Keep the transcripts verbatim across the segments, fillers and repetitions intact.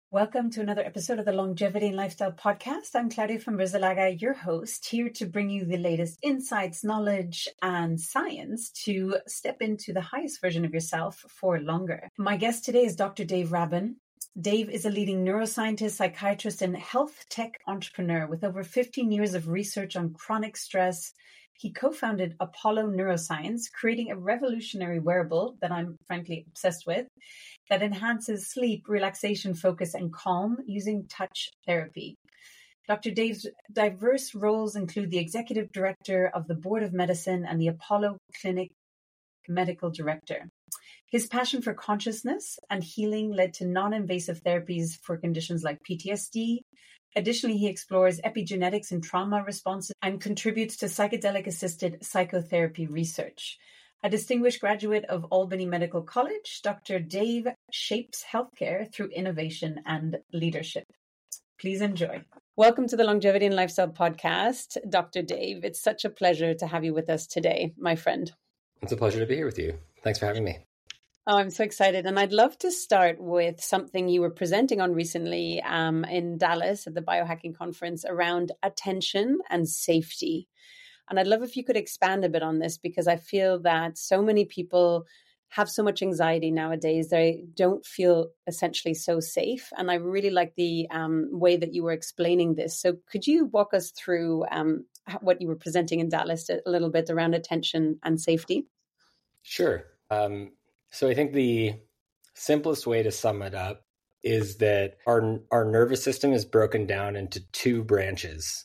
Welcome to another episode of the Longevity and Lifestyle Podcast. I'm Claudia from Brizalaga, your host, here to bring you the latest insights, knowledge, and science to step into the highest version of yourself for longer. My guest today is Doctor Dave Rabin. Dave is a leading neuroscientist, psychiatrist, and health tech entrepreneur with over fifteen years of research on chronic stress. He co-founded Apollo Neuroscience, creating a revolutionary wearable that I'm frankly obsessed with, that enhances sleep, relaxation, focus, and calm using touch therapy. Doctor Dave's diverse roles include the executive director of the Board of Medicine and the Apollo Clinic medical director. His passion for consciousness and healing led to non-invasive therapies for conditions like P T S D. Additionally, he explores epigenetics and trauma responses and contributes to psychedelic-assisted psychotherapy research. A distinguished graduate of Albany Medical College, Doctor Dave shapes healthcare through innovation and leadership. Please enjoy. Welcome to the Longevity and Lifestyle Podcast, Doctor Dave. It's such a pleasure to have you with us today, my friend. It's a pleasure to be here with you. Thanks for having me. Oh, I'm so excited. And I'd love to start with something you were presenting on recently um, in Dallas at the Biohacking Conference around attention and safety. And I'd love if you could expand a bit on this, because I feel that so many people have so much anxiety nowadays. They don't feel essentially so safe. And I really like the um, way that you were explaining this. So could you walk us through um, what you were presenting in Dallas a little bit around attention and safety? Sure. Um, so I think the simplest way to sum it up is that our our nervous system is broken down into two branches.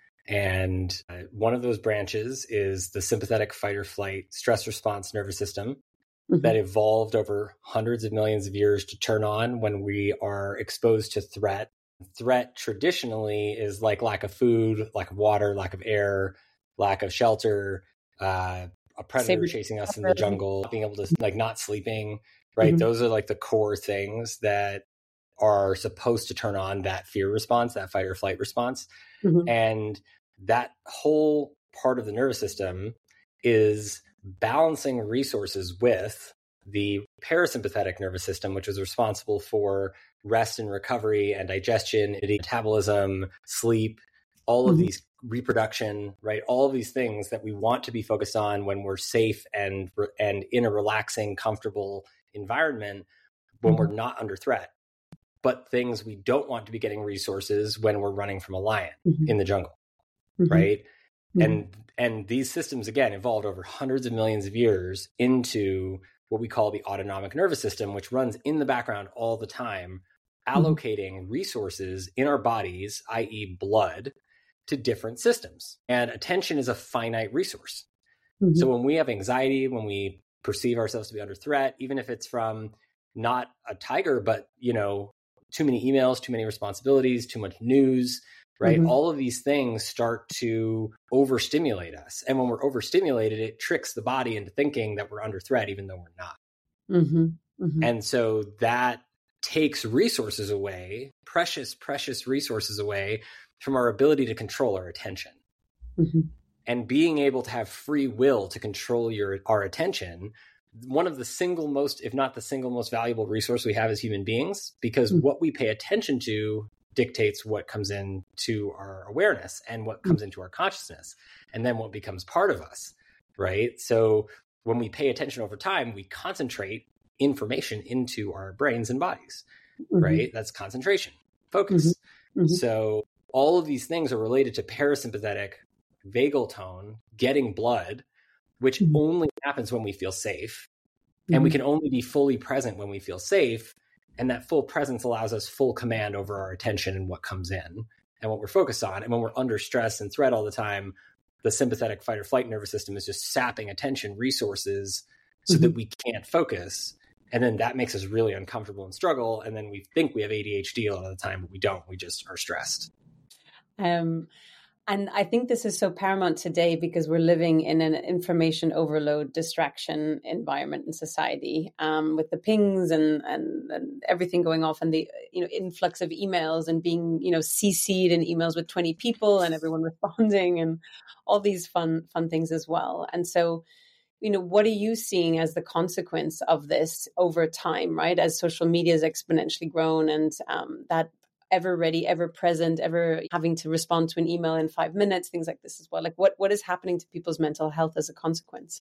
And uh, one of those branches is the sympathetic fight or flight stress response nervous system mm-hmm. that evolved over hundreds of millions of years to turn on when we are exposed to threat. Threat traditionally is like lack of food, lack of water, lack of air, lack of shelter, uh, a predator Same. chasing us in the jungle, being able to like not sleeping, right? Mm-hmm. Those are like the core things that are supposed to turn on that fear response, that fight or flight response. Mm-hmm. And that whole part of the nervous system is balancing resources with the parasympathetic nervous system, which is responsible for rest and recovery and digestion, metabolism, sleep, all of mm-hmm. these reproduction, right? All of these things that we want to be focused on when we're safe and and in a relaxing, comfortable environment when mm-hmm. we're not under threat. But things we don't want to be getting resources when we're running from a lion mm-hmm. in the jungle, mm-hmm. right? Mm-hmm. And and these systems, again, evolved over hundreds of millions of years into what we call the autonomic nervous system, which runs in the background all the time, allocating mm-hmm. resources in our bodies, that is blood, to different systems. And attention is a finite resource. Mm-hmm. So when we have anxiety, when we perceive ourselves to be under threat, even if it's from not a tiger, but, you know, too many emails, too many responsibilities, too much news, right? Mm-hmm. All of these things start to overstimulate us. And when we're overstimulated, it tricks the body into thinking that we're under threat, even though we're not. Mm-hmm. Mm-hmm. And so that takes resources away, precious, precious resources away from our ability to control our attention. Mm-hmm. And being able to have free will to control your our attention, one of the single most, if not the single most valuable resource we have as human beings, because mm-hmm. what we pay attention to dictates what comes into our awareness and what comes mm-hmm. into our consciousness, and then what becomes part of us, right? So when we pay attention over time, we concentrate information into our brains and bodies, mm-hmm. right? That's concentration, focus. Mm-hmm. Mm-hmm. So all of these things are related to parasympathetic vagal tone, getting blood, which mm-hmm. only happens when we feel safe. Mm-hmm. And we can only be fully present when we feel safe. And that full presence allows us full command over our attention and what comes in and what we're focused on. And when we're under stress and threat all the time, the sympathetic fight or flight nervous system is just sapping attention resources so mm-hmm. that we can't focus. And then that makes us really uncomfortable and struggle. And then we think we have A D H D a lot of the time, but we don't. We just are stressed. Um, and I think this is so paramount today because we're living in an information overload, distraction environment in society, um, with the pings and, and, and everything going off, and the you know influx of emails and being you know C C'd in emails with twenty people and everyone responding and all these fun fun things as well. And so you know, what are you seeing as the consequence of this over time, right? As social media has exponentially grown and um, that ever ready, ever present, ever having to respond to an email in five minutes, things like this as well. Like what, what is happening to people's mental health as a consequence?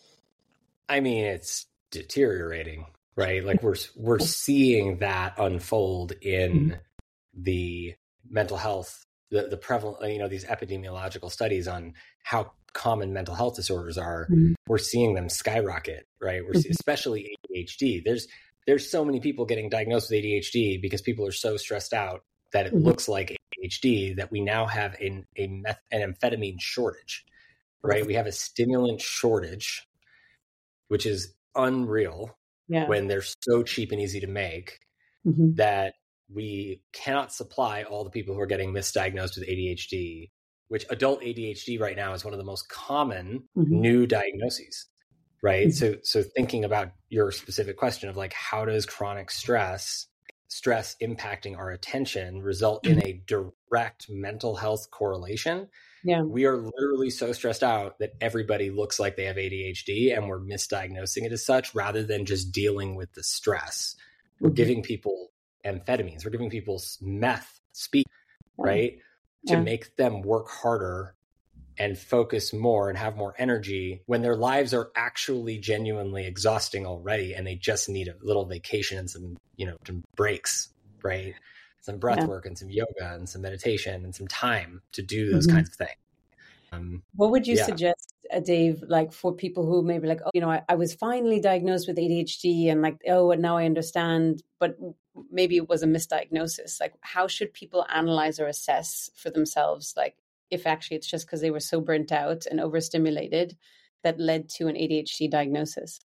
I mean, it's deteriorating, right? Like we're, we're seeing that unfold in the mental health, the, the prevalent, you know, these epidemiological studies on how common mental health disorders are. Mm-hmm. We're seeing them skyrocket, right? We're mm-hmm. especially A D H D. There's, there's so many people getting diagnosed with A D H D because people are so stressed out that it mm-hmm. looks like A D H D that we now have an, a meth, an amphetamine shortage, right? We have a stimulant shortage, which is unreal yeah. when they're so cheap and easy to make mm-hmm. that we cannot supply all the people who are getting misdiagnosed with A D H D, which adult A D H D right now is one of the most common mm-hmm. new diagnoses, right? Mm-hmm. So, so thinking about your specific question of like, how does chronic stress, stress impacting our attention result mm-hmm. in a direct mental health correlation? Yeah. We are literally so stressed out that everybody looks like they have A D H D and we're misdiagnosing it as such rather than just dealing with the stress. We're mm-hmm. giving people amphetamines, we're giving people meth, speed, right? Yeah. To make them work harder and focus more and have more energy when their lives are actually genuinely exhausting already and they just need a little vacation and some, you know, some breaks, right? Some breath yeah. work and some yoga and some meditation and some time to do those mm-hmm. kinds of things. Um, what would you yeah. suggest, uh, Dave, like for people who maybe like, oh, you know, I, I was finally diagnosed with A D H D and like, oh, and now I understand, but maybe it was a misdiagnosis. Like, how should people analyze or assess for themselves? Like, if actually it's just because they were so burnt out and overstimulated that led to an A D H D diagnosis?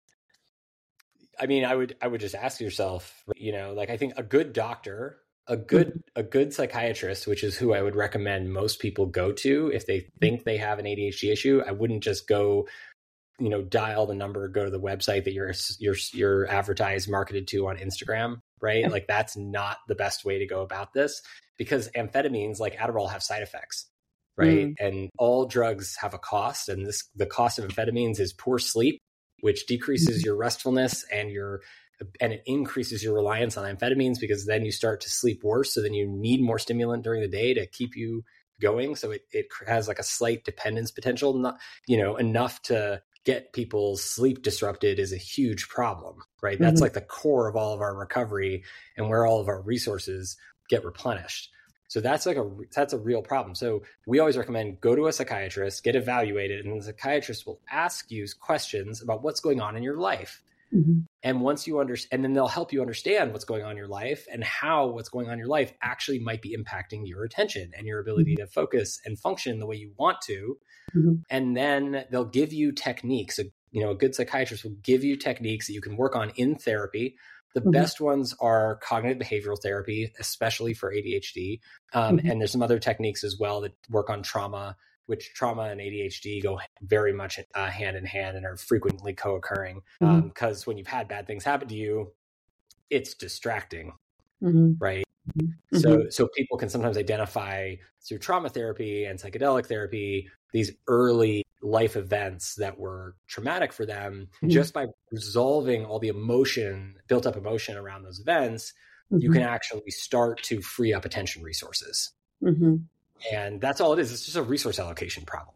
I mean, I would, I would just ask yourself, you know, like I think a good doctor, a good, mm-hmm. a good psychiatrist, which is who I would recommend most people go to if they think they have an A D H D issue. I wouldn't just go, you know, dial the number, go to the website that you're, you're, you're advertised, marketed to on Instagram, right? Okay. Like that's not the best way to go about this because amphetamines like Adderall have side effects, right? Mm. And all drugs have a cost. And this, the cost of amphetamines is poor sleep, which decreases mm. your restfulness and your, and it increases your reliance on amphetamines because then you start to sleep worse. So then you need more stimulant during the day to keep you going. So it, it has like a slight dependence potential, not, you know, enough to get people's sleep disrupted is a huge problem, right? Mm-hmm. That's like the core of all of our recovery and where all of our resources get replenished. So that's like a, that's a real problem. So we always recommend go to a psychiatrist, get evaluated, and the psychiatrist will ask you questions about what's going on in your life. Mm-hmm. And once you understand, and then they'll help you understand what's going on in your life and how what's going on in your life actually might be impacting your attention and your ability mm-hmm. to focus and function the way you want to. Mm-hmm. And then they'll give you techniques. So, you know, a good psychiatrist will give you techniques that you can work on in therapy. The mm-hmm. best ones are cognitive behavioral therapy, especially for A D H D. Um, mm-hmm. And there's some other techniques as well that work on trauma, which trauma and A D H D go very much uh, hand in hand and are frequently co-occurring. Mm-hmm. Um, because when you've had bad things happen to you, it's distracting, mm-hmm. right? Mm-hmm. So, so people can sometimes identify through trauma therapy and psychedelic therapy these early life events that were traumatic for them. Mm-hmm. Just by resolving all the emotion, built up emotion around those events, mm-hmm. you can actually start to free up attention resources. Mm-hmm. And that's all it is. It's just a resource allocation problem.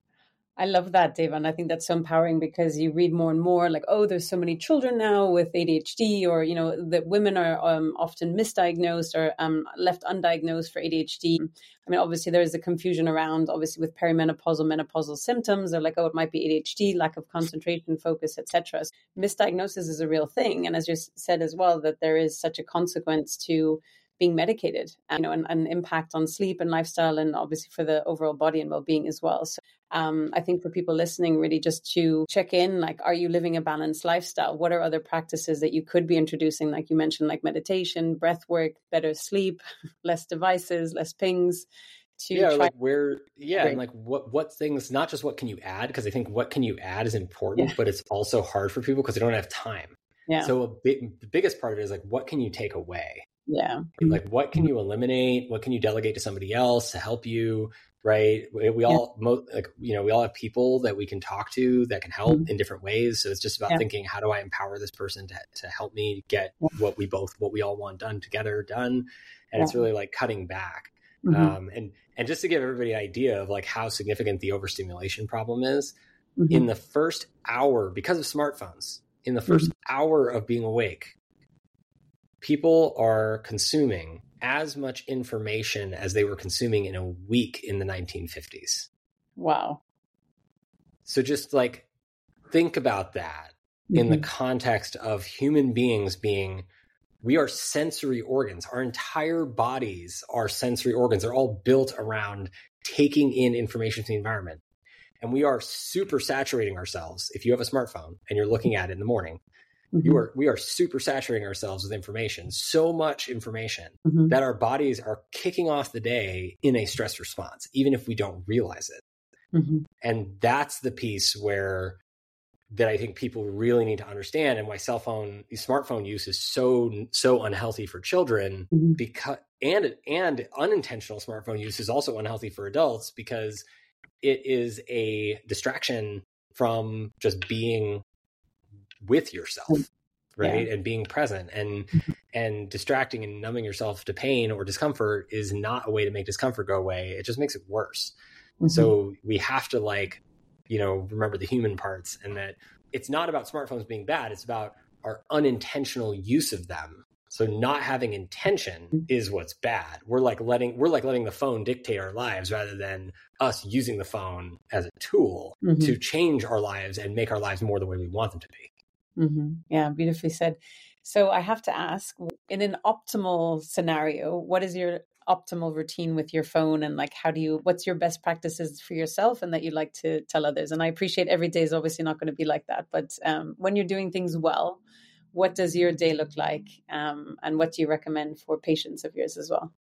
I love that, Dave. And I think that's so empowering because you read more and more like, oh, there's so many children now with A D H D, or, you know, that women are um, often misdiagnosed or um, left undiagnosed for A D H D. I mean, obviously there is a confusion around, obviously with perimenopausal, menopausal symptoms. They're like, oh, it might be A D H D, lack of concentration, focus, et cetera. Misdiagnosis is a real thing. And as you said as well, that there is such a consequence to being medicated, and, you know, and an impact on sleep and lifestyle, and obviously for the overall body and well-being as well. So um, I think for people listening, really just to check in, like, are you living a balanced lifestyle? What are other practices that you could be introducing? Like you mentioned, like meditation, breath work, better sleep, less devices, less pings. To yeah, try- like where, yeah, Great. And like what, what things, not just what can you add, because I think what can you add is important, yeah. but it's also hard for people because they don't have time. Yeah. So a big, the biggest part of it is like, what can you take away? Yeah. Like, what can you eliminate? What can you delegate to somebody else to help you? Right. We, we all, mo- like, you know, we all have people that we can talk to that can help mm-hmm. in different ways. So it's just about yeah. thinking, how do I empower this person to, to help me get yeah. what we both, what we all want done together done. And yeah. it's really like cutting back. Mm-hmm. Um, and, and just to give everybody an idea of like how significant the overstimulation problem is, mm-hmm. in the first hour, because of smartphones, in the first mm-hmm. hour of being awake, people are consuming as much information as they were consuming in a week in the nineteen fifties. Wow. So just like think about that mm-hmm. in the context of human beings being, we are sensory organs. Our entire bodies are sensory organs. They're all built around taking in information from the environment. And we are super saturating ourselves. If you have a smartphone and you're looking at it in the morning, mm-hmm. you are, we are super saturating ourselves with information, so much information mm-hmm. that our bodies are kicking off the day in a stress response, even if we don't realize it. Mm-hmm. And that's the piece where that I think people really need to understand, and why cell phone, smartphone use is so, so unhealthy for children mm-hmm. because, and, and unintentional smartphone use is also unhealthy for adults because it is a distraction from just being with yourself, right? Yeah. And being present and, and distracting and numbing yourself to pain or discomfort is not a way to make discomfort go away. It just makes it worse. Mm-hmm. So we have to like, you know, remember the human parts, and that it's not about smartphones being bad. It's about our unintentional use of them. So not having intention is what's bad. We're like letting, we're like letting the phone dictate our lives rather than us using the phone as a tool mm-hmm. to change our lives and make our lives more the way we want them to be. Mm-hmm. Yeah, beautifully said. So I have to ask, in an optimal scenario, what is your optimal routine with your phone, and like how do you, what's your best practices for yourself and that you'd like to tell others? And I appreciate every day is obviously not going to be like that, but um, when you're doing things well, what does your day look like? Um, and what do you recommend for patients of yours as well?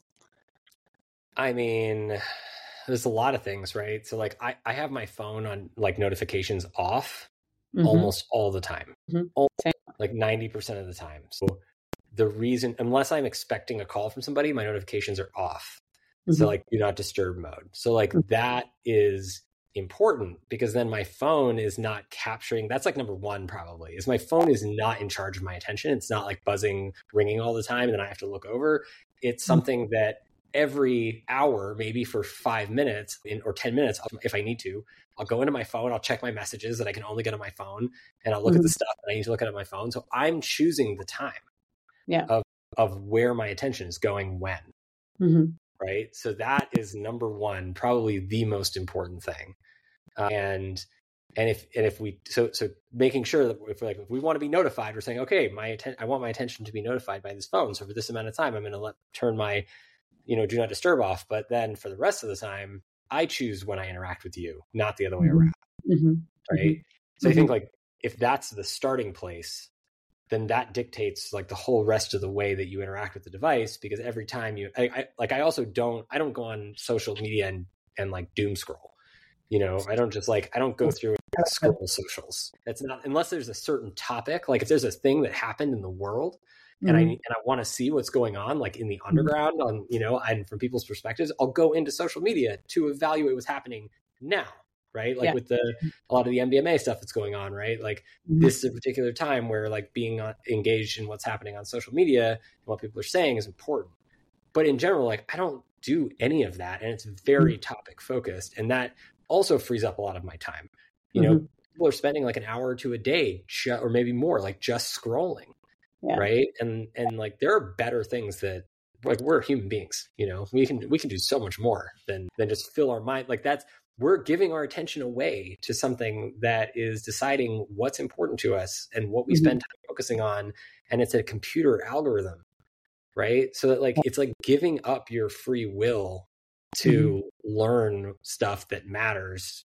I mean, there's a lot of things, right? So like I, I have my phone on like notifications off mm-hmm. almost all the time, mm-hmm. almost, like ninety percent of the time. So the reason, unless I'm expecting a call from somebody, my notifications are off. Mm-hmm. So like do not disturb mode. So like mm-hmm. that is important because then my phone is not capturing, that's like number one probably, is my phone is not in charge of my attention. It's not like buzzing, ringing all the time and then I have to look over. It's something that every hour, maybe for five minutes in, or ten minutes, if I need to, I'll go into my phone, I'll check my messages that I can only get on my phone, and I'll look mm-hmm. at the stuff that I need to look at on my phone. So I'm choosing the time yeah. of, of where my attention is going when, mm-hmm. right? So that is number one, probably the most important thing. Uh, and and if and if we so so making sure that if like if we want to be notified, we're saying, okay, my atten- I want my attention to be notified by this phone. So for this amount of time, I'm going to let turn my you know do not disturb off. But then for the rest of the time, I choose when I interact with you, not the other way around, mm-hmm. right? Mm-hmm. So I think like if that's the starting place, then that dictates like the whole rest of the way that you interact with the device. Because every time you I, I like I also don't I don't go on social media and and like doom scroll. You know, I don't just like, I don't go through and scroll socials. That's not, unless there's a certain topic, like if there's a thing that happened in the world mm-hmm. and I, and I want to see what's going on, like in the underground on, you know, and from people's perspectives, I'll go into social media to evaluate what's happening now, right? Like yeah. with the, a lot of the M D M A stuff that's going on, right? Like mm-hmm. this is a particular time where like being on, engaged in what's happening on social media and what people are saying is important. But in general, like I don't do any of that. And it's very mm-hmm. topic focused. And that also frees up a lot of my time. You know, mm-hmm. people are spending like an hour or two a day ju- or maybe more, like just scrolling. Yeah. Right. And, and like, there are better things that like, we're human beings, you know, we can, we can do so much more than, than just fill our mind. Like that's, we're giving our attention away to something that is deciding what's important to us and what we mm-hmm. spend time focusing on. And it's a computer algorithm, right? So that like, it's like giving up your free will to mm-hmm. learn stuff that matters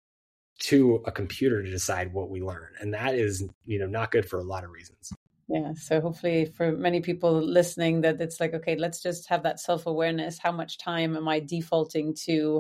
to a computer to decide what we learn. And that is, you know, not good for a lot of reasons. Yeah. So hopefully for many people listening that it's like, okay, let's just have that self-awareness. How much time am I defaulting to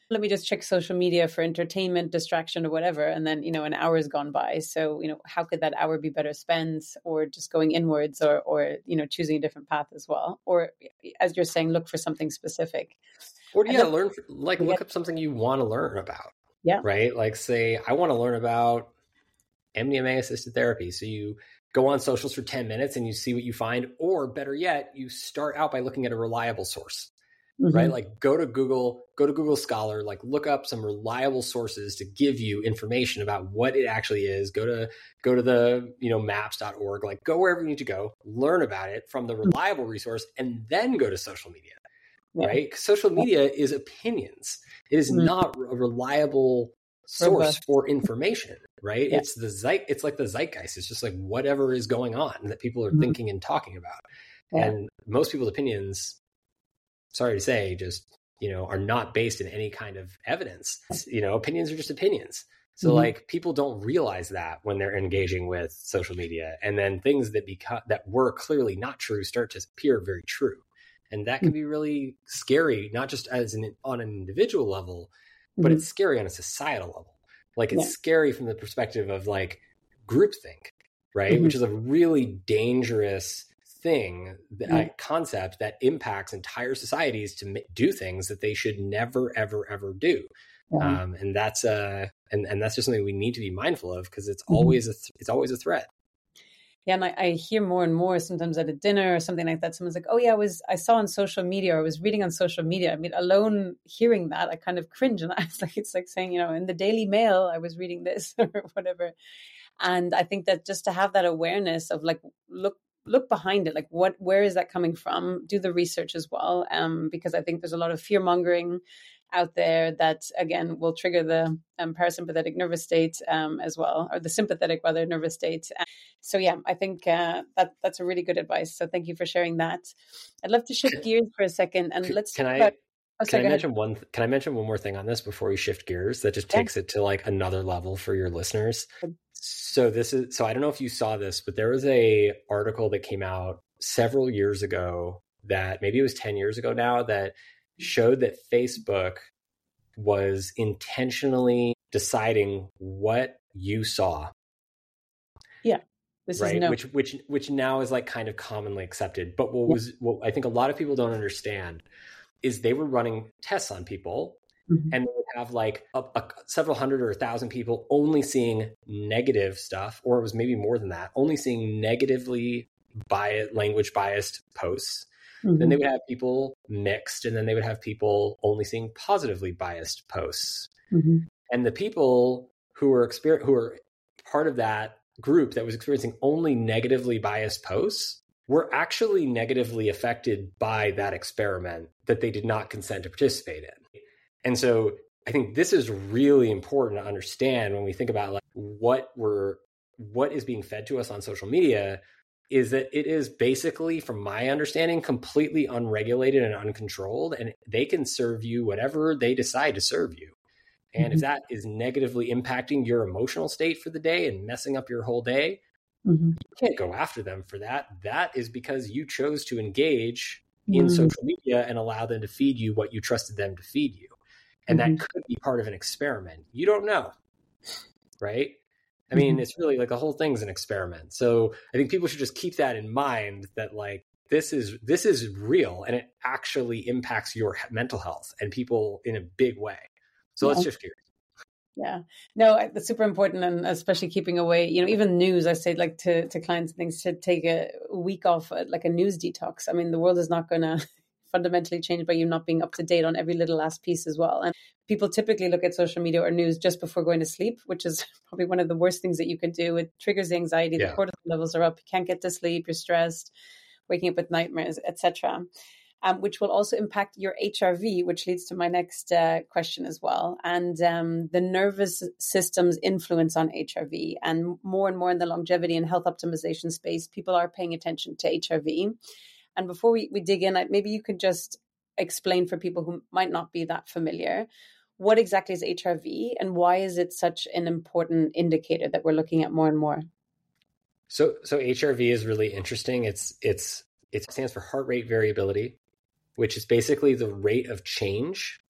let me just check social media for entertainment, distraction, or whatever. And then, you know, an hour has gone by. So, you know, how could that hour be better spent, or just going inwards, or, or, you know, choosing a different path as well? Or, as you're saying, look for something specific. Or yeah, then, learn, like look up something you want to learn about. Yeah. Right. Like say, I want to learn about M D M A assisted therapy. So you go on socials for ten minutes and you see what you find, or better yet, you start out by looking at a reliable source. Mm-hmm. Right? Like go to Google, go to Google Scholar, like look up some reliable sources to give you information about what it actually is. Go to, go to the, you know, maps dot org, like go wherever you need to go, learn about it from the reliable resource, and then go to social media, yeah. right? Social media is opinions. It is mm-hmm. not a reliable source Robust. for information, right? Yeah. It's the zeit, it's like the zeitgeist. It's just like whatever is going on that people are mm-hmm. thinking and talking about. Yeah. And most people's opinions, sorry to say, just, you know, are not based in any kind of evidence. You know, opinions are just opinions. So mm-hmm. like people don't realize that when they're engaging with social media, and then things that become, that were clearly not true start to appear very true. And that can be really scary, not just as an, on an individual level, but mm-hmm. it's scary on a societal level. Like it's yeah. scary from the perspective of like groupthink, right? Mm-hmm. Which is a really dangerous thing, a mm-hmm. concept that impacts entire societies to m- do things that they should never, ever, ever do. Mm-hmm. Um, and that's uh, and and that's just something we need to be mindful of, because it's mm-hmm. always a th- it's always a threat. Yeah, and I, I hear more and more sometimes at a dinner or something like that. Someone's like, "Oh yeah, I was I saw on social media, or I was reading on social media." I mean, alone hearing that, I kind of cringe, and I was like, it's like saying, you know, in the Daily Mail, I was reading this or whatever. And I think that just to have that awareness of like, look. look behind it, like what, where is that coming from? Do the research as well. Um, because I think there's a lot of fear mongering out there that, again, will trigger the um, parasympathetic nervous state um, as well, or the sympathetic rather nervous state. So yeah, I think uh, that that's a really good advice. So thank you for sharing that. I'd love to shift gears for a second, and let's can talk I about, oh, can sorry, I mention one can I mention one more thing on this before we shift gears that just takes yeah. it to like another level for your listeners? So this is so I don't know if you saw this, but there was a article that came out several years ago, that maybe it was ten years ago now, that showed that Facebook was intentionally deciding what you saw. Yeah. This right. is no- which which which now is like kind of commonly accepted. But what yeah. was what I think a lot of people don't understand is they were running tests on people. Mm-hmm. And they would have like a, a, several hundred or a thousand people only seeing negative stuff, or it was maybe more than that, only seeing negatively biased, language biased posts. Mm-hmm. Then they would have people mixed, and then they would have people only seeing positively biased posts. Mm-hmm. And the people who were exper- who were part of that group that was experiencing only negatively biased posts were actually negatively affected by that experiment that they did not consent to participate in. And so I think this is really important to understand when we think about like what we're, what is being fed to us on social media, is that it is basically, from my understanding, completely unregulated and uncontrolled, and they can serve you whatever they decide to serve you. And mm-hmm. if that is negatively impacting your emotional state for the day and messing up your whole day, mm-hmm. you can't go after them for that. That is because you chose to engage mm-hmm. in social media and allow them to feed you what you trusted them to feed you. And mm-hmm. that could be part of an experiment. You don't know, right? I mean, mm-hmm. it's really like the whole thing's an experiment. So I think people should just keep that in mind, that like this is this is real, and it actually impacts your mental health and people in a big way. So yeah. let's shift gears. Yeah, no, that's super important, and especially keeping away, you know, even news. I say like to, to clients and things to take a week off, like a news detox. I mean, the world is not going to fundamentally change by you not being up to date on every little last piece as well. And people typically look at social media or news just before going to sleep, which is probably one of the worst things that you can do. It triggers anxiety, yeah. the cortisol levels are up, you can't get to sleep, you're stressed, waking up with nightmares, et cetera. Um, which will also impact your H R V, which leads to my next uh, question as well. And um, the nervous system's influence on H R V. And more and more in the longevity and health optimization space, people are paying attention to H R V. And before we, we dig in, maybe you could just explain for people who might not be that familiar, what exactly is H R V and why is it such an important indicator that we're looking at more and more? So, so H R V is really interesting. It's it's it stands for heart rate variability, which is basically the rate of change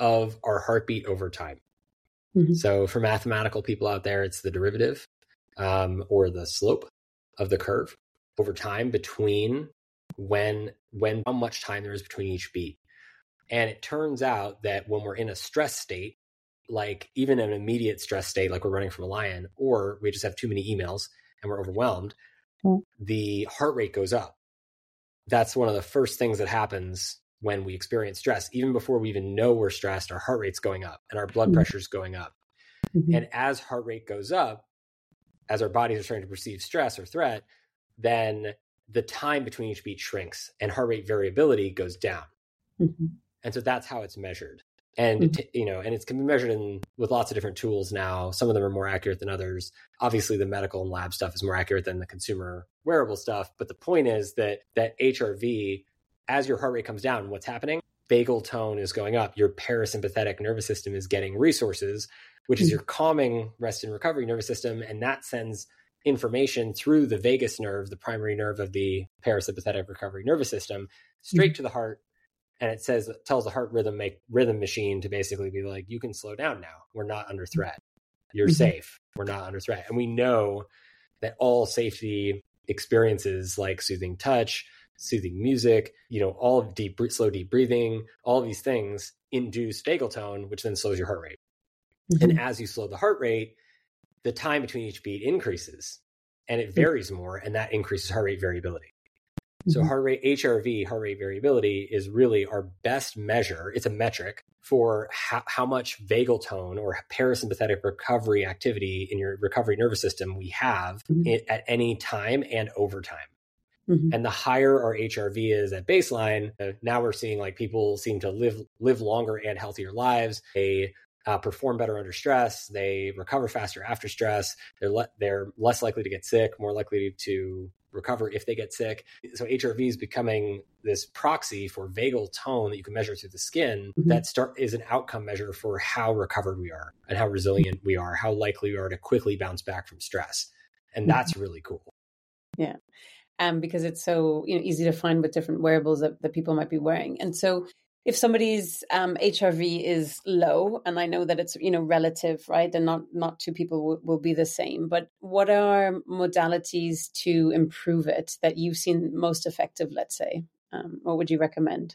of our heartbeat over time. Mm-hmm. So for mathematical people out there, it's the derivative um, or the slope of the curve over time between when, when, how much time there is between each beat. And it turns out that when we're in a stress state, like even an immediate stress state, like we're running from a lion, or we just have too many emails and we're overwhelmed, mm-hmm. the heart rate goes up. That's one of the first things that happens when we experience stress. Even before we even know we're stressed, our heart rate's going up and our blood mm-hmm. pressure's going up. Mm-hmm. And as heart rate goes up, as our bodies are starting to perceive stress or threat, then the time between each beat shrinks and heart rate variability goes down. Mm-hmm. And so that's how it's measured. And, mm-hmm. you know, and it can be measured in with lots of different tools now. Some of them are more accurate than others. Obviously, the medical and lab stuff is more accurate than the consumer wearable stuff. But the point is that that H R V, as your heart rate comes down, what's happening? Vagal tone is going up. Your parasympathetic nervous system is getting resources, which mm-hmm. is your calming rest and recovery nervous system. And that sends information through the vagus nerve, the primary nerve of the parasympathetic recovery nervous system, straight mm-hmm. to the heart. And it says, tells the heart rhythm make rhythm machine to basically be like, you can slow down now. We're not under threat. You're mm-hmm. safe. We're not under threat. And we know that all safety experiences like soothing touch, soothing music, you know, all of deep, slow, deep breathing, all of these things induce vagal tone, which then slows your heart rate. Mm-hmm. And as you slow the heart rate, the time between each beat increases and it varies more, and that increases heart rate variability. So heart rate, H R V, heart rate variability, is really our best measure. It's a metric for how, how much vagal tone or parasympathetic recovery activity in your recovery nervous system we have mm-hmm. in, at any time and over time. Mm-hmm. And the higher our H R V is at baseline, uh, now we're seeing like people seem to live live longer and healthier lives. They uh, perform better under stress. They recover faster after stress. They're le- they're less likely to get sick, more likely to recover if they get sick. So H R V is becoming this proxy for vagal tone that you can measure through the skin mm-hmm. that start is an outcome measure for how recovered we are and how resilient we are, how likely we are to quickly bounce back from stress. And that's mm-hmm. really cool. Yeah. Um, because it's so, you know, easy to find with different wearables that, that people might be wearing. And so if somebody's um, H R V is low, and I know that it's, you know, relative, right? And not, not two people w- will be the same, but what are modalities to improve it that you've seen most effective, let's say? Um, what would you recommend?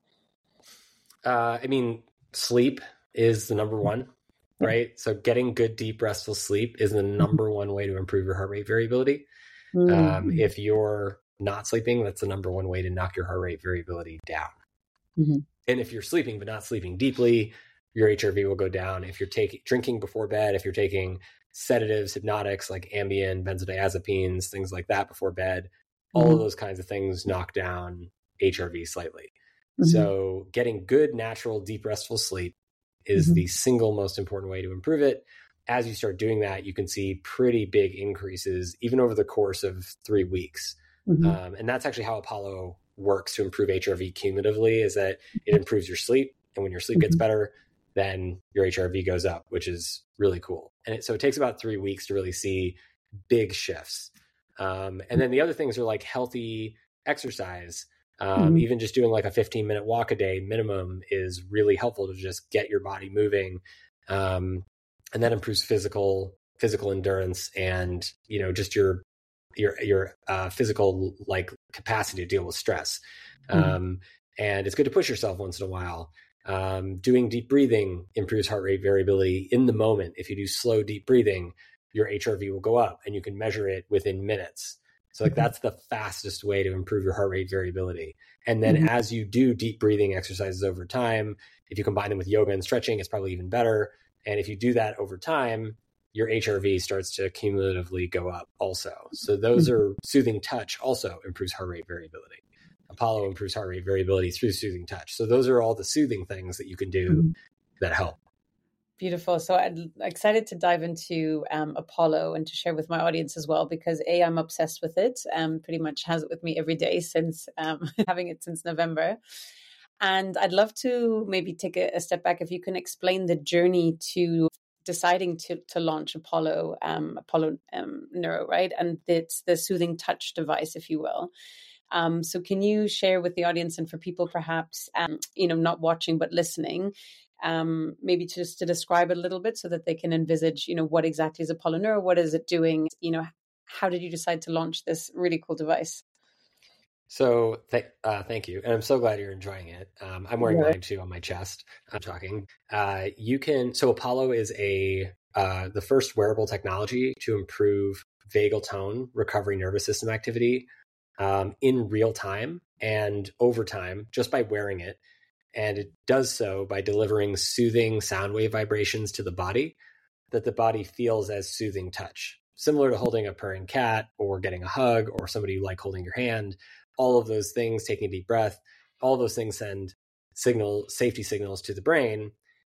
Uh, I mean, sleep is the number one, right? Yeah. So getting good, deep, restful sleep is the number one way to improve your heart rate variability. Mm-hmm. Um, if you're not sleeping, that's the number one way to knock your heart rate variability down. Mm-hmm. And if you're sleeping but not sleeping deeply, your H R V will go down. If you're taking drinking before bed, if you're taking sedatives, hypnotics like Ambien, benzodiazepines, things like that before bed, mm-hmm. all of those kinds of things knock down H R V slightly. Mm-hmm. So getting good, natural, deep, restful sleep is mm-hmm. the single most important way to improve it. As you start doing that, you can see pretty big increases even over the course of three weeks. Mm-hmm. Um, and that's actually how Apollo works to improve H R V cumulatively, is that it improves your sleep. And when your sleep gets better, then your H R V goes up, which is really cool. And it, so it takes about three weeks to really see big shifts. Um, and then the other things are like healthy exercise. Um, mm-hmm. Even just doing like a fifteen minute walk a day minimum is really helpful to just get your body moving. Um, and that improves physical, physical endurance and, you know, just your your your uh, physical like capacity to deal with stress. Mm-hmm. Um, and it's good to push yourself once in a while. Um, doing deep breathing improves heart rate variability in the moment. If you do slow, deep breathing, your H R V will go up and you can measure it within minutes. So like mm-hmm. that's the fastest way to improve your heart rate variability. And then mm-hmm. as you do deep breathing exercises over time, if you combine them with yoga and stretching, it's probably even better. And if you do that over time, your H R V starts to cumulatively go up also. So those are soothing touch also improves heart rate variability. Apollo improves heart rate variability through soothing touch. So those are all the soothing things that you can do mm-hmm. that help. Beautiful. So I'm excited to dive into um, Apollo and to share with my audience as well, because A, I'm obsessed with it, um, pretty much has it with me every day since um, having it since November. And I'd love to maybe take a, a step back if you can explain the journey to deciding to to launch Apollo, um, Apollo um, Neuro, right? And it's the soothing touch device, if you will. Um, so can you share with the audience and for people perhaps, um, you know, not watching but listening, um, maybe just to describe it a little bit so that they can envisage, you know, what exactly is Apollo Neuro? What is it doing? You know, how did you decide to launch this really cool device? So th- uh, thank you. And I'm so glad you're enjoying it. Um, I'm wearing yeah. mine too on my chest. I'm talking. Uh, you can, so Apollo is a, uh, the first wearable technology to improve vagal tone, recovery nervous system activity um, in real time and over time just by wearing it. And it does so by delivering soothing sound wave vibrations to the body that the body feels as soothing touch, similar to holding a purring cat or getting a hug or somebody you like holding your hand. All of those things, taking a deep breath, all of those things send signal, safety signals to the brain.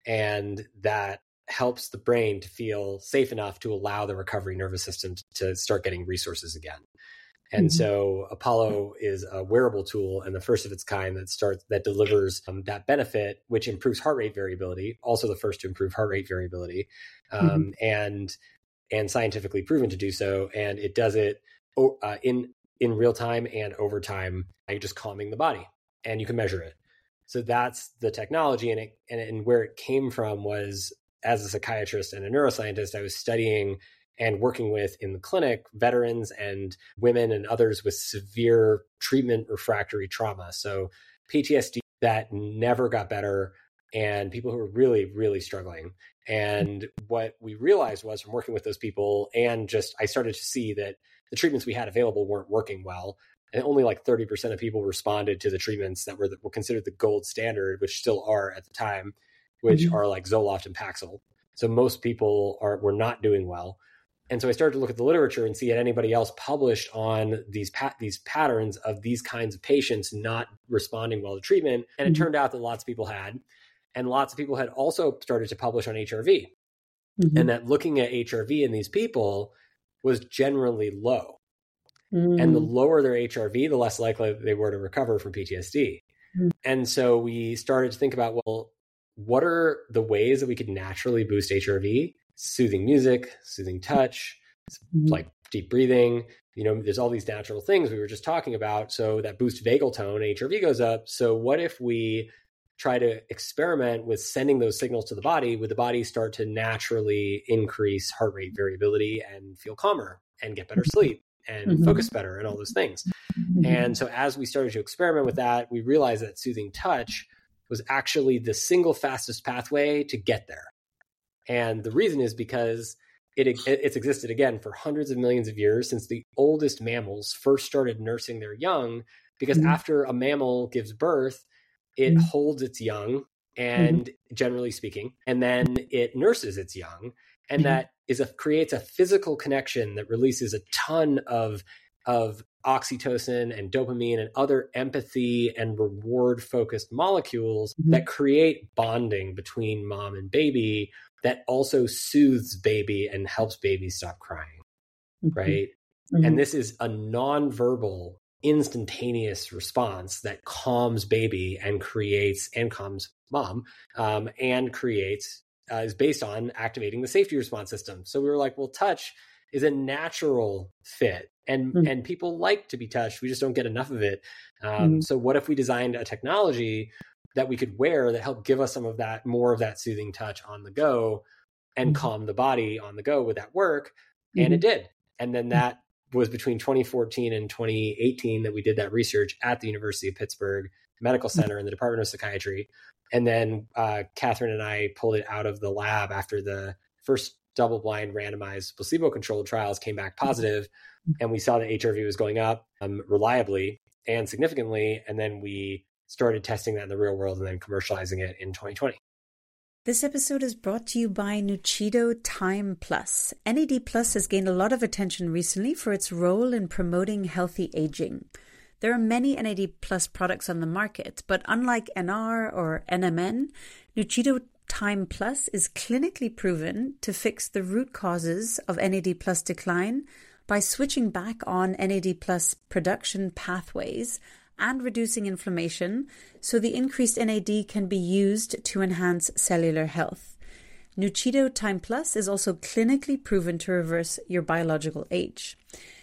And that helps the brain to feel safe enough to allow the recovery nervous system to start getting resources again. And mm-hmm. so Apollo is a wearable tool and the first of its kind that starts, that delivers um, that benefit, which improves heart rate variability, also the first to improve heart rate variability, um, mm-hmm. and, and scientifically proven to do so. And it does it uh, in, in real time and over time, you're just calming the body and you can measure it. So that's the technology. And it, and, and where it came from was, as a psychiatrist and a neuroscientist, I was studying and working with in the clinic veterans and women and others with severe treatment refractory trauma. So P T S D that never got better and people who were really, really struggling. And what we realized was from working with those people and just, I started to see that the treatments we had available weren't working well. And only like thirty percent of people responded to the treatments that were, were considered the gold standard, which still are at the time, which mm-hmm. are like Zoloft and Paxil. So most people are were not doing well. And so I started to look at the literature and see had anybody else published on these pa- these patterns of these kinds of patients not responding well to treatment. And it mm-hmm. turned out that lots of people had. And lots of people had also started to publish on H R V. Mm-hmm. And that looking at H R V in these people was generally low. Mm-hmm. And the lower their H R V, the less likely they were to recover from P T S D. Mm-hmm. And so we started to think about, well, what are the ways that we could naturally boost H R V? Soothing music, soothing touch, mm-hmm. like deep breathing. You know, there's all these natural things we were just talking about. So that boosts vagal tone, H R V goes up. So what if we try to experiment with sending those signals to the body? Would the body start to naturally increase heart rate variability and feel calmer and get better sleep and mm-hmm. focus better and all those things? Mm-hmm. And so as we started to experiment with that, we realized that soothing touch was actually the single fastest pathway to get there. And the reason is because it, it it's existed again for hundreds of millions of years since the oldest mammals first started nursing their young, because mm-hmm. after a mammal gives birth, it mm-hmm. holds its young and mm-hmm. generally speaking, and then it nurses its young. And mm-hmm. that is a creates a physical connection that releases a ton of of oxytocin and dopamine and other empathy and reward focused molecules mm-hmm. that create bonding between mom and baby that also soothes baby and helps baby stop crying. Mm-hmm. Right. Mm-hmm. And this is a nonverbal, instantaneous response that calms baby and creates and calms mom um, and creates uh, is based on activating the safety response system. So we were like, well, touch is a natural fit. And mm-hmm. and people like to be touched. We just don't get enough of it. Um, mm-hmm. So what if we designed a technology that we could wear that helped give us some of that, more of that soothing touch on the go and mm-hmm. calm the body on the go? Would that work? Mm-hmm. And it did. And then that was between twenty fourteen and twenty eighteen that we did that research at the University of Pittsburgh Medical Center in the Department of Psychiatry. And then uh, Catherine and I pulled it out of the lab after the first double-blind randomized placebo-controlled trials came back positive. And we saw that H R V was going up um, reliably and significantly. And then we started testing that in the real world and then commercializing it in twenty twenty. This episode is brought to you by Nuchido Time Plus. N A D Plus has gained a lot of attention recently for its role in promoting healthy aging. There are many N A D Plus products on the market, but unlike N R or N M N, Nuchido Time Plus is clinically proven to fix the root causes of N A D Plus decline by switching back on N A D Plus production pathways and reducing inflammation, so the increased N A D can be used to enhance cellular health. Nuchido Time Plus is also clinically proven to reverse your biological age.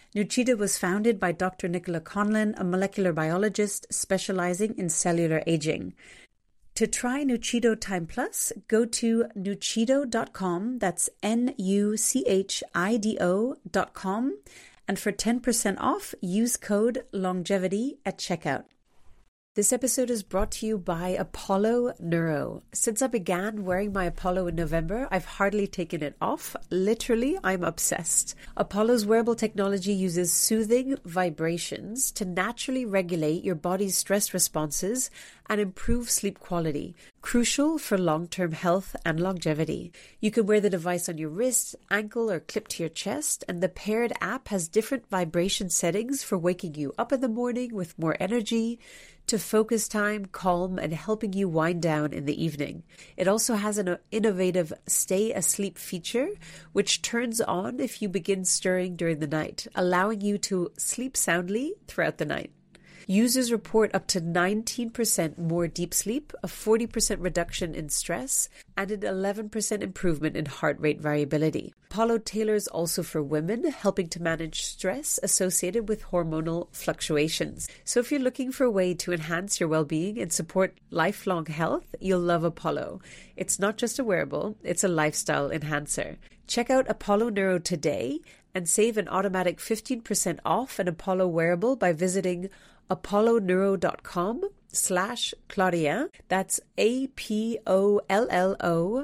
Nuchido was founded by Doctor Nicola Conlon, a molecular biologist specializing in cellular aging. To try Nuchido Time Plus, go to nuchido dot com, that's N U C H I D O dot com, and for ten percent off, use code LONGEVITY at checkout. This episode is brought to you by Apollo Neuro. Since I began wearing my Apollo in November, I've hardly taken it off. Literally, I'm obsessed. Apollo's wearable technology uses soothing vibrations to naturally regulate your body's stress responses and improve sleep quality, crucial for long-term health and longevity. You can wear the device on your wrist, ankle, or clipped to your chest, and the paired app has different vibration settings for waking you up in the morning with more energy, to focus time, calm, and helping you wind down in the evening. It also has an innovative stay asleep feature, which turns on if you begin stirring during the night, allowing you to sleep soundly throughout the night. Users report up to nineteen percent more deep sleep, a forty percent reduction in stress, and an eleven percent improvement in heart rate variability. Apollo tailors also for women, helping to manage stress associated with hormonal fluctuations. So if you're looking for a way to enhance your well-being and support lifelong health, you'll love Apollo. It's not just a wearable, it's a lifestyle enhancer. Check out Apollo Neuro today and save an automatic fifteen percent off an Apollo wearable by visiting apolloneuro.com slash Claudia. That's A-P-O-L-L-O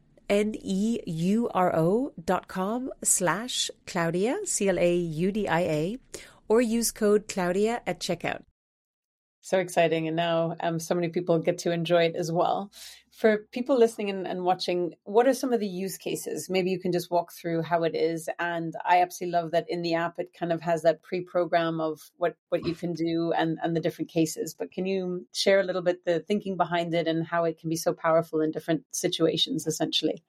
N-E-U-R-O dot com slash Claudia, C L A U D I A, or use code Claudia at checkout. So exciting. And now um, so many people get to enjoy it as well. For people listening and, and watching, what are some of the use cases? Maybe you can just walk through how it is. And I absolutely love that in the app, it kind of has that pre-program of what, what you can do and, and the different cases. But can you share a little bit the thinking behind it and how it can be so powerful in different situations, essentially?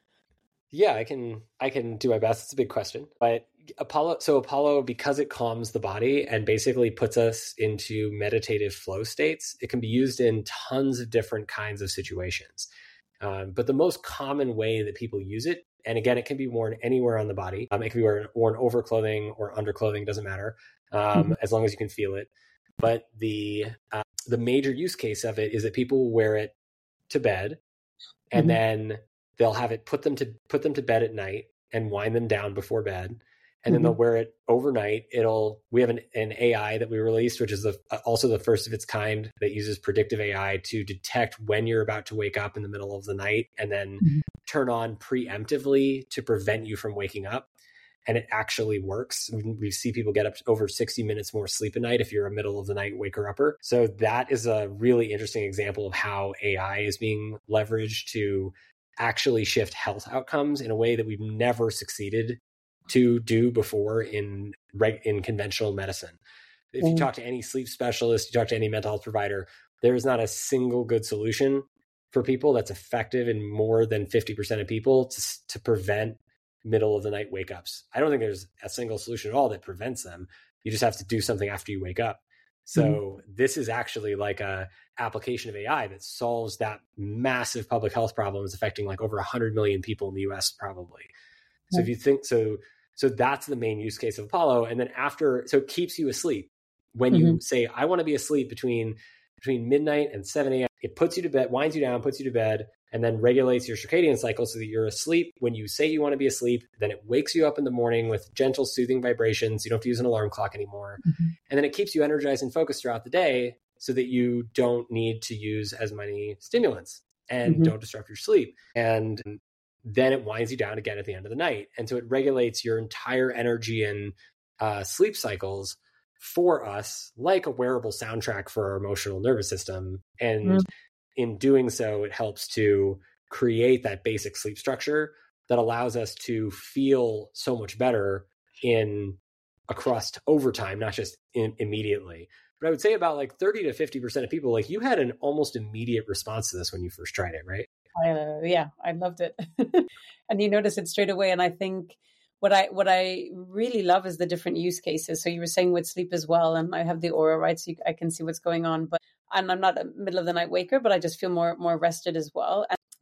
Yeah, I can I can do my best. It's a big question. But Apollo, so Apollo, because it calms the body and basically puts us into meditative flow states, it can be used in tons of different kinds of situations. Um, but the most common way that people use it, and again, it can be worn anywhere on the body. Um, it can be worn, worn over clothing or under clothing, doesn't matter, um, mm-hmm. as long as you can feel it. But the uh, the major use case of it is that people wear it to bed, and mm-hmm. then they'll have it put them to put them to bed at night and wind them down before bed. And then mm-hmm. they'll wear it overnight. It'll, we have an, an A I that we released, which is the, also the first of its kind that uses predictive A I to detect when you're about to wake up in the middle of the night and then mm-hmm. turn on preemptively to prevent you from waking up. And it actually works. We see people get up to over sixty minutes more sleep a night if you're a middle of the night waker upper. So that is a really interesting example of how A I is being leveraged to actually shift health outcomes in a way that we've never succeeded to do before in reg- in conventional medicine. If you talk to any sleep specialist, you talk to any mental health provider, there is not a single good solution for people that's effective in more than fifty percent of people to, to prevent middle of the night wake ups. I don't think there's a single solution at all that prevents them. You just have to do something after you wake up. So mm-hmm. this is actually like a application of A I that solves that massive public health problem. It's affecting like over one hundred million people in the U S probably. So if you think so, so that's the main use case of Apollo. And then after, so it keeps you asleep. When mm-hmm. you say, I want to be asleep between, between midnight and seven a.m., it puts you to bed, winds you down, puts you to bed, and then regulates your circadian cycle so that you're asleep. When you say you want to be asleep, then it wakes you up in the morning with gentle, soothing vibrations. You don't have to use an alarm clock anymore. Mm-hmm. And then it keeps you energized and focused throughout the day so that you don't need to use as many stimulants and mm-hmm. don't disrupt your sleep. And then it winds you down again at the end of the night. And so it regulates your entire energy and uh, sleep cycles for us, like a wearable soundtrack for our emotional nervous system. And mm-hmm. in doing so, it helps to create that basic sleep structure that allows us to feel so much better in across over time, not just in, immediately. But I would say about like thirty to fifty percent of people, like you had an almost immediate response to this when you first tried it, right? Uh, yeah, I loved it. And you notice it straight away. And I think what I what I really love is the different use cases. So you were saying with sleep as well, and I have the Aura, right? So you, I can see what's going on. But and I'm not a middle of the night waker, but I just feel more more rested as well. And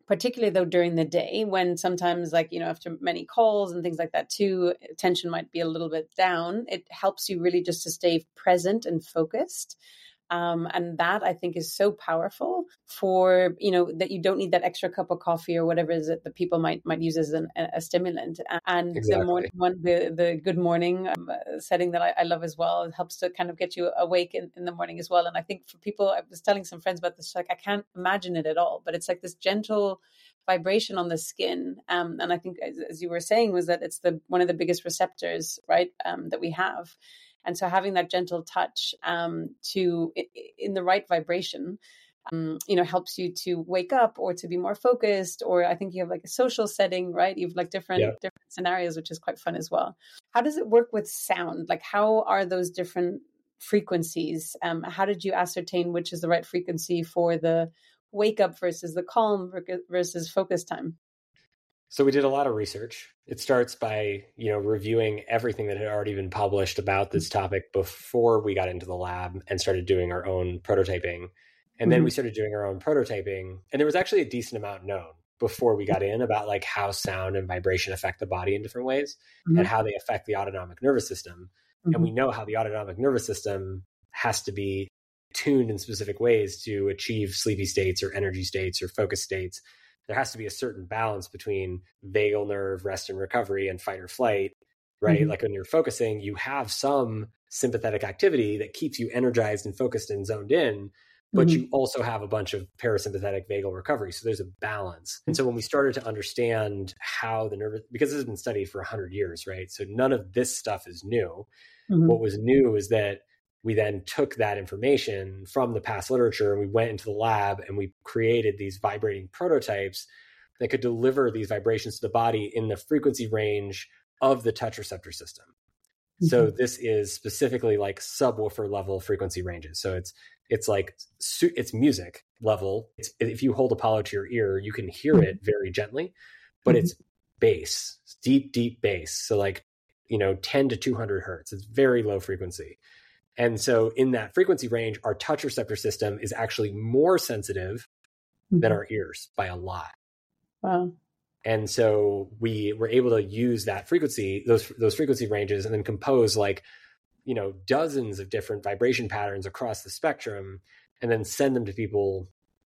particularly though during the day, when sometimes, like, you know, after many calls and things like that too, tension might be a little bit down. It helps you really just to stay present and focused. Um, and that I think is so powerful for, you know, that you don't need that extra cup of coffee or whatever is it that people might might use as an, a stimulant. And exactly. the morning one, the, the good morning um, setting that I, I love as well, it helps to kind of get you awake in, in the morning as well. And I think for people, I was telling some friends about this, like I can't imagine it at all, but it's like this gentle vibration on the skin. Um, and I think, as, as you were saying, was that it's the one of the biggest receptors, right, um, that we have. And so having that gentle touch um, to in the right vibration, um, you know, helps you to wake up or to be more focused. Or I think you have like a social setting, right? You have like different yeah. different scenarios, which is quite fun as well. How does it work with sound? Like, how are those different frequencies? Um, how did you ascertain which is the right frequency for the wake up versus the calm versus focus time? So we did a lot of research. It starts by, you know, reviewing everything that had already been published about this topic before we got into the lab and started doing our own prototyping. And mm-hmm. then we started doing our own prototyping. And there was actually a decent amount known before we got in about like how sound and vibration affect the body in different ways mm-hmm. and how they affect the autonomic nervous system. Mm-hmm. And we know how the autonomic nervous system has to be tuned in specific ways to achieve sleepy states or energy states or focus states. There has to be a certain balance between vagal nerve, rest and recovery, and fight or flight, right? Mm-hmm. Like when you're focusing, you have some sympathetic activity that keeps you energized and focused and zoned in, but mm-hmm. you also have a bunch of parasympathetic vagal recovery. So there's a balance. And so when we started to understand how the nervous, because this has been studied for one hundred years, right? So none of this stuff is new. Mm-hmm. What was new is that we then took that information from the past literature and we went into the lab and we created these vibrating prototypes that could deliver these vibrations to the body in the frequency range of the touch receptor system. Mm-hmm. So this is specifically like subwoofer level frequency ranges. So it's it's like it's music level. It's, if you hold Apollo to your ear, you can hear mm-hmm. it very gently, but mm-hmm. it's bass, it's deep, deep bass. So like, you know, ten to two hundred hertz. It's very low frequency. And so in that frequency range, our touch receptor system is actually more sensitive mm-hmm. than our ears by a lot. Wow. And so we were able to use that frequency, those those frequency ranges, and then compose like, you know, dozens of different vibration patterns across the spectrum, and then send them to people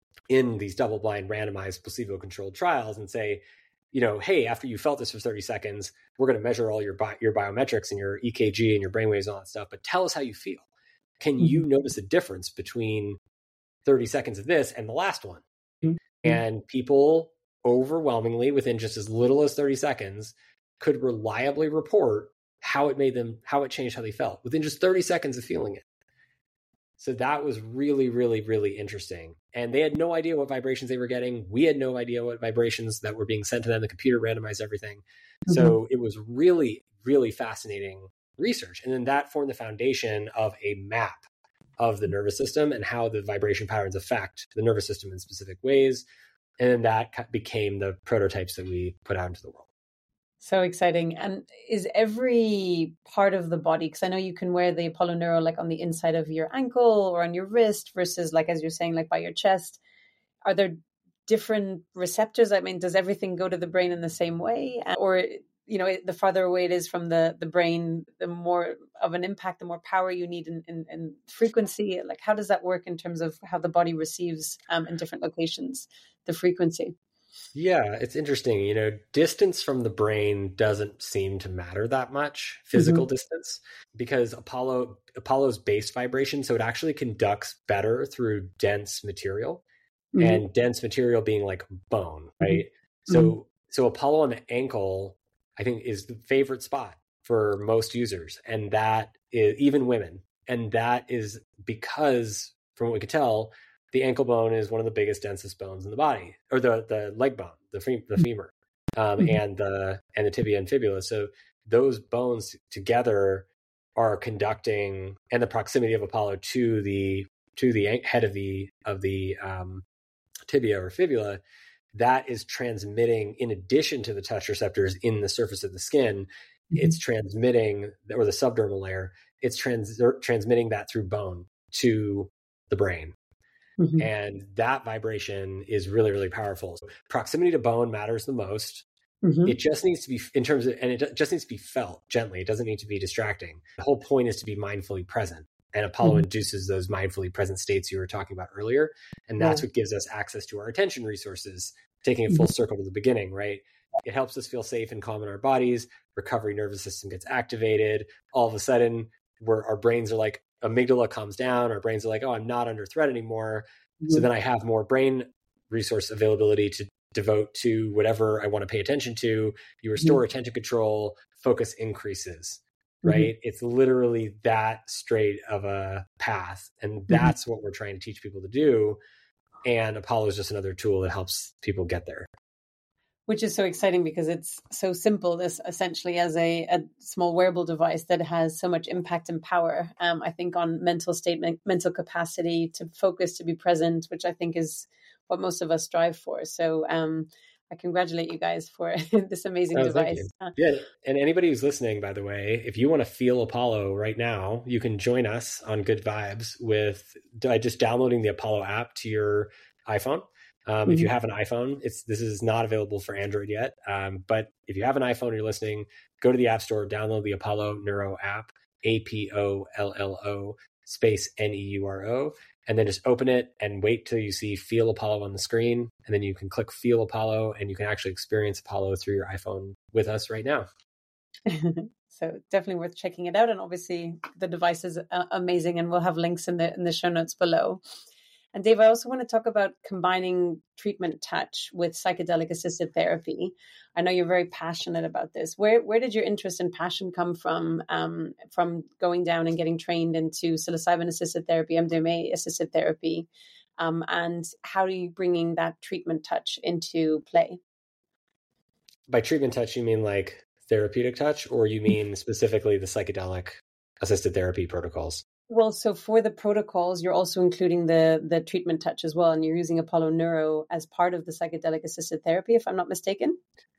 in these double-blind randomized placebo-controlled trials and say, you know, hey, after you felt this for thirty seconds, we're going to measure all your bi- your biometrics and your E K G and your brainwaves and all that stuff. But tell us how you feel. Can mm-hmm. you notice a difference between thirty seconds of this and the last one? Mm-hmm. And people overwhelmingly, within just as little as thirty seconds, could reliably report how it made them, how it changed how they felt within just thirty seconds of feeling it. So that was really, really, really interesting. And they had no idea what vibrations they were getting. We had no idea what vibrations that were being sent to them. The computer randomized everything. Mm-hmm. So it was really, really fascinating research. And then that formed the foundation of a map of the nervous system and how the vibration patterns affect the nervous system in specific ways. And then that became the prototypes that we put out into the world. So exciting. And is every part of the body, because I know you can wear the Apollo Neuro like on the inside of your ankle or on your wrist versus like, as you're saying, like by your chest, are there different receptors? I mean, does everything go to the brain in the same way? Or, you know, the farther away it is from the, the brain, the more of an impact, the more power you need in, in, in frequency? Like, how does that work in terms of how the body receives um, in different locations, the frequency? Yeah, it's interesting. You know, distance from the brain doesn't seem to matter that much, physical mm-hmm. distance, because Apollo Apollo's base vibration, so it actually conducts better through dense material, mm-hmm. and dense material being like bone, right? Mm-hmm. So so Apollo on the ankle, I think, is the favorite spot for most users, and that is even women, and that is because, from what we could tell, the ankle bone is one of the biggest, densest bones in the body, or the the leg bone, the fem- the femur, um, mm-hmm. and the and the tibia and fibula. So those bones together are conducting, and the proximity of Apollo to the to the head of the of the um, tibia or fibula, that is transmitting, in addition to the touch receptors in the surface of the skin, mm-hmm. it's transmitting, or the subdermal layer, it's trans- transmitting that through bone to the brain. Mm-hmm. And that vibration is really, really powerful. So proximity to bone matters the most. Mm-hmm. It just needs to be in terms of, and it just needs to be felt gently. It doesn't need to be distracting. The whole point is to be mindfully present. And Apollo mm-hmm. induces those mindfully present states you were talking about earlier. And that's yeah. what gives us access to our attention resources, taking it full mm-hmm. circle to the beginning, right? It helps us feel safe and calm in our bodies. Recovery nervous system gets activated. All of a sudden, we're, our brains are like, amygdala calms down. Our brains are like, oh, I'm not under threat anymore. Mm-hmm. So then I have more brain resource availability to devote to whatever I want to pay attention to. You restore mm-hmm. attention control, focus increases, right? Mm-hmm. It's literally that straight of a path. And that's mm-hmm. what we're trying to teach people to do. And Apollo is just another tool that helps people get there. Which is so exciting because it's so simple, this essentially as a, a small wearable device that has so much impact and power, um, I think, on mental state, mental capacity to focus, to be present, which I think is what most of us strive for. So um, I congratulate you guys for this amazing oh, device. Yeah. And anybody who's listening, by the way, if you want to feel Apollo right now, you can join us on Good Vibes with uh, just downloading the Apollo app to your iPhone. Um, mm-hmm. If you have an iPhone, it's this is not available for Android yet. Um, but if you have an iPhone, you're listening, go to the App Store, download the Apollo Neuro app, A P O L L O space N E U R O, and then just open it and wait till you see Feel Apollo on the screen. And then you can click Feel Apollo and you can actually experience Apollo through your iPhone with us right now. So definitely worth checking it out. And obviously the device is uh, amazing, and we'll have links in the in the show notes below. And Dave, I also want to talk about combining treatment touch with psychedelic assisted therapy. I know you're very passionate about this. Where where did your interest and passion come from, um, from going down and getting trained into psilocybin assisted therapy, M D M A assisted therapy? Um, and how are you bringing that treatment touch into play? By treatment touch, you mean like therapeutic touch, or you mean specifically the psychedelic assisted therapy protocols? Well, so for the protocols, you're also including the the treatment touch as well, and you're using Apollo Neuro as part of the psychedelic assisted therapy, if I'm not mistaken.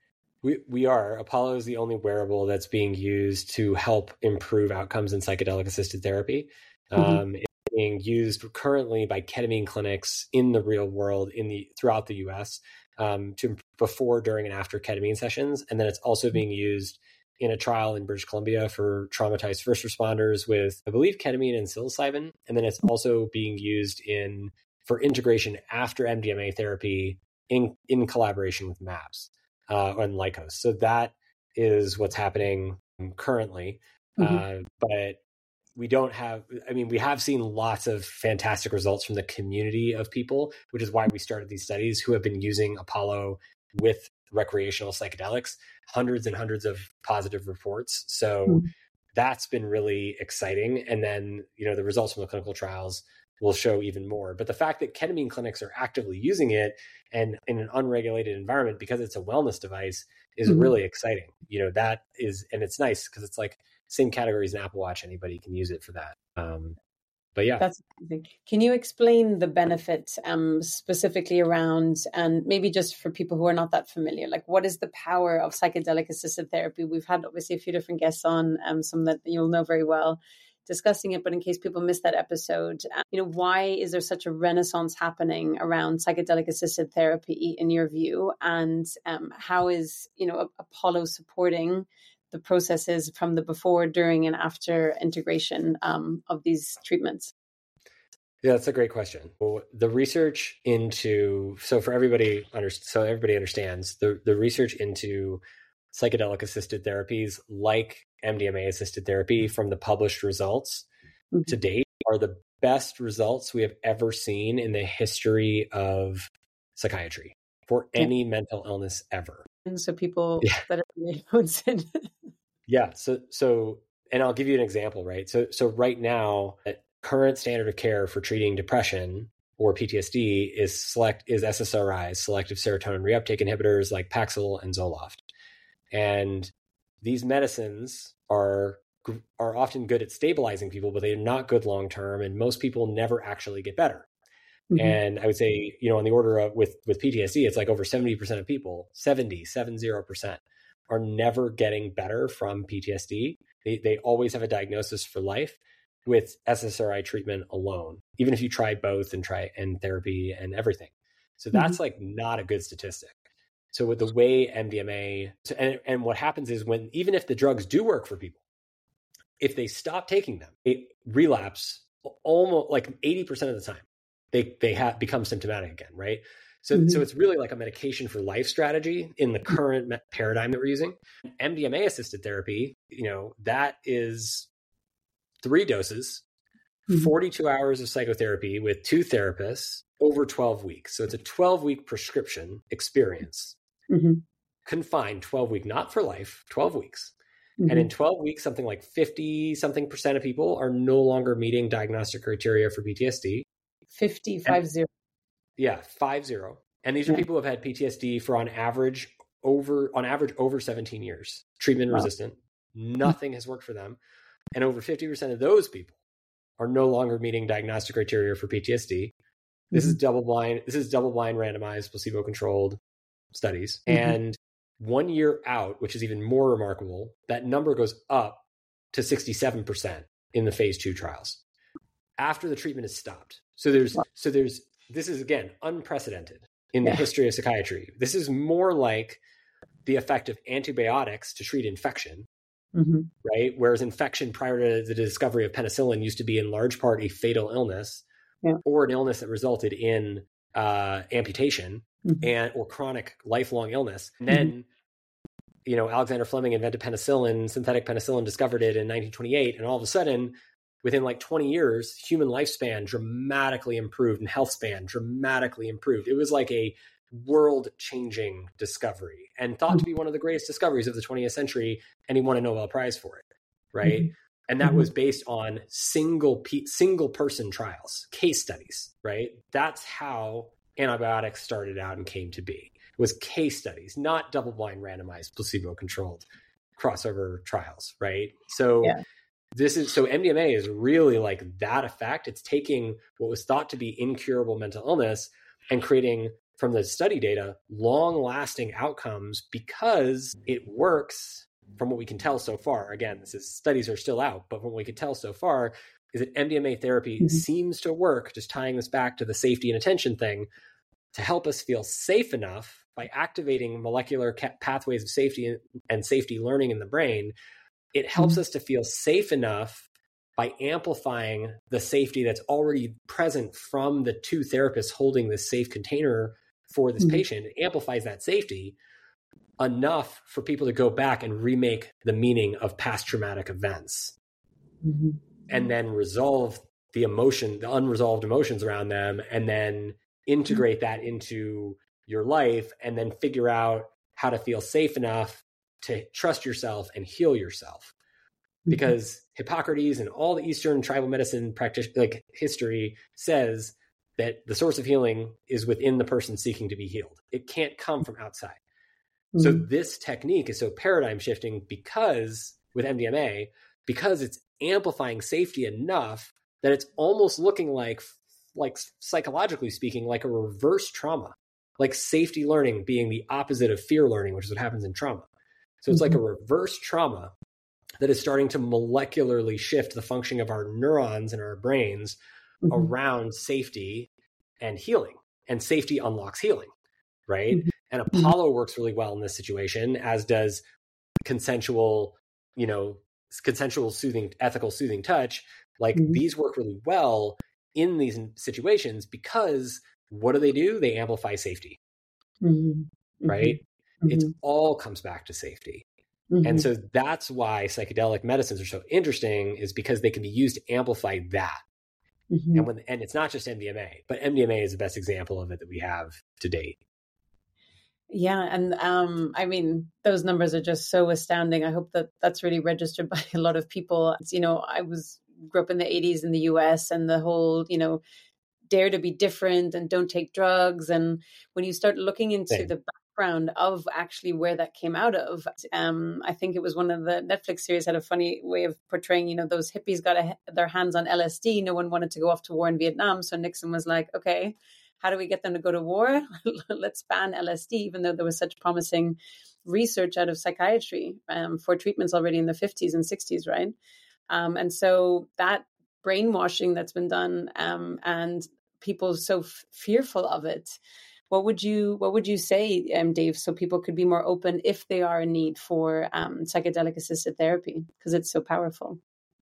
We we are. Apollo is the only wearable that's being used to help improve outcomes in psychedelic assisted therapy. Mm-hmm. Um, it's being used currently by ketamine clinics in the real world, in the throughout the U S, um, to before, during, and after ketamine sessions, and then it's also being used in a trial in British Columbia for traumatized first responders with, I believe, ketamine and psilocybin. And then it's also being used in for integration after M D M A therapy in, in collaboration with MAPS uh, and Lykos. So that is what's happening currently. Mm-hmm. Uh, but we don't have, I mean, we have seen lots of fantastic results from the community of people, which is why we started these studies, who have been using Apollo with recreational psychedelics, hundreds and hundreds of positive reports. So mm-hmm. that's been really exciting. And then, you know, the results from the clinical trials will show even more. But the fact that ketamine clinics are actively using it and in an unregulated environment because it's a wellness device is mm-hmm. really exciting. You know, that is, and it's nice because it's like same category as an Apple Watch. Anybody can use it for that. Um, But yeah, that's amazing. Can you explain the benefits um, specifically around, and maybe just for people who are not that familiar, like what is the power of psychedelic assisted therapy? We've had obviously a few different guests on, um, some that you'll know very well, discussing it. But in case people missed that episode, um, you know, why is there such a renaissance happening around psychedelic assisted therapy in your view? And um, how is, you know, Apollo supporting the processes from the before, during, and after integration um, of these treatments? Yeah, that's a great question. Well, the research into, so for everybody, under, so everybody understands, the, the research into psychedelic assisted therapies like M D M A assisted therapy from the published results mm-hmm. to date are the best results we have ever seen in the history of psychiatry for any yeah. mental illness ever. And so people yeah. that are really in. Yeah. So, so, and I'll give you an example, right? So, so right now, current standard of care for treating depression or P T S D is select is S S R Is, selective serotonin reuptake inhibitors like Paxil and Zoloft. And these medicines are are often good at stabilizing people, but they're not good long term, and most people never actually get better. Mm-hmm. And I would say, you know, on the order of with with P T S D, it's like over seventy percent of people, seventy, seventy percent are never getting better from P T S D. They they always have a diagnosis for life. with S S R I treatment alone, even if you try both and try and therapy and everything. So that's mm-hmm. like not a good statistic. So with the way M D M A, so, and, and what happens is when, even if the drugs do work for people, if they stop taking them, they relapse almost like eighty percent of the time. They they have become symptomatic again, right? So, mm-hmm. so it's really like a medication for life strategy in the current paradigm that we're using. M D M A assisted therapy, you know, that is three doses, mm-hmm. forty-two hours of psychotherapy with two therapists over twelve weeks. So it's a twelve week prescription experience, mm-hmm. confined twelve week, not for life, twelve weeks. Mm-hmm. And in twelve weeks, something like fifty something percent of people are no longer meeting diagnostic criteria for P T S D. fifty, five zero. Yeah, five zero. And these are yeah. people who have had P T S D for on average over on average over seventeen years, treatment wow. resistant. Nothing has worked for them. And over fifty percent of those people are no longer meeting diagnostic criteria for P T S D. This mm-hmm. is double blind, this is double blind randomized placebo-controlled studies. Mm-hmm. And one year out, which is even more remarkable, that number goes up to sixty-seven percent in the phase two trials after the treatment is stopped. So there's, wow. so there's, this is again, unprecedented in the yeah. history of psychiatry. This is more like the effect of antibiotics to treat infection, mm-hmm. right? Whereas infection prior to the discovery of penicillin used to be in large part a fatal illness yeah. or an illness that resulted in uh, amputation mm-hmm. and or chronic lifelong illness. And then, mm-hmm. you know, Alexander Fleming invented penicillin, synthetic penicillin, discovered it in nineteen twenty-eight. And all of a sudden, within like twenty years, human lifespan dramatically improved and health span dramatically improved. It was like a world-changing discovery and thought to be one of the greatest discoveries of the twentieth century, and he won a Nobel Prize for it, right? Mm-hmm. And that mm-hmm. was based on single pe- single person trials, case studies, right? That's how antibiotics started out and came to be. It was case studies, not double-blind randomized placebo-controlled crossover trials, right? So yeah. This is so M D M A is really like that effect. It's taking what was thought to be incurable mental illness and creating, from the study data, long-lasting outcomes because it works. From what we can tell so far, again, this is studies are still out, but from what we can tell so far, is that M D M A therapy mm-hmm. seems to work. Just tying this back to the safety and attention thing, to help us feel safe enough by activating molecular ca- pathways of safety and, and safety learning in the brain. It helps mm-hmm. us to feel safe enough by amplifying the safety that's already present from the two therapists holding this safe container for this mm-hmm. patient. It amplifies that safety enough for people to go back and remake the meaning of past traumatic events mm-hmm. and then resolve the emotion, the unresolved emotions around them, and then integrate mm-hmm. that into your life and then figure out how to feel safe enough to trust yourself and heal yourself. Because mm-hmm. Hippocrates and all the Eastern tribal medicine practice, like history says that the source of healing is within the person seeking to be healed. It can't come from outside. Mm-hmm. So this technique is so paradigm shifting because with M D M A, because it's amplifying safety enough that it's almost looking like, like psychologically speaking, like a reverse trauma, like safety learning being the opposite of fear learning, which is what happens in trauma. So it's mm-hmm. like a reverse trauma that is starting to molecularly shift the functioning of our neurons in our brains mm-hmm. around safety and healing. And safety unlocks healing, right? Mm-hmm. And Apollo mm-hmm. works really well in this situation, as does consensual, you know, consensual soothing, ethical soothing touch. Like mm-hmm. these work really well in these situations because what do they do? They amplify safety, mm-hmm. right? Mm-hmm. It all comes back to safety. Mm-hmm. And so that's why psychedelic medicines are so interesting, is because they can be used to amplify that. Mm-hmm. And when, and it's not just M D M A, but M D M A is the best example of it that we have to date. Yeah. And um, I mean, those numbers are just so astounding. I hope that that's really registered by a lot of people. It's, you know, I was grew up in the eighties in the U S, and the whole, you know, dare to be different and don't take drugs. And when you start looking into Same. the background of actually where that came out of, um, I think it was one of the Netflix series had a funny way of portraying, you know, those hippies got a, their hands on L S D. No one wanted to go off to war in Vietnam. So Nixon was like, okay, how do we get them to go to war? Let's ban L S D, even though there was such promising research out of psychiatry um, for treatments already in the fifties and sixties, right? Um, and so that brainwashing that's been done, um, and people so f- fearful of it. What would you What would you say, um, Dave, so people could be more open if they are in need for um, psychedelic assisted therapy because it's so powerful?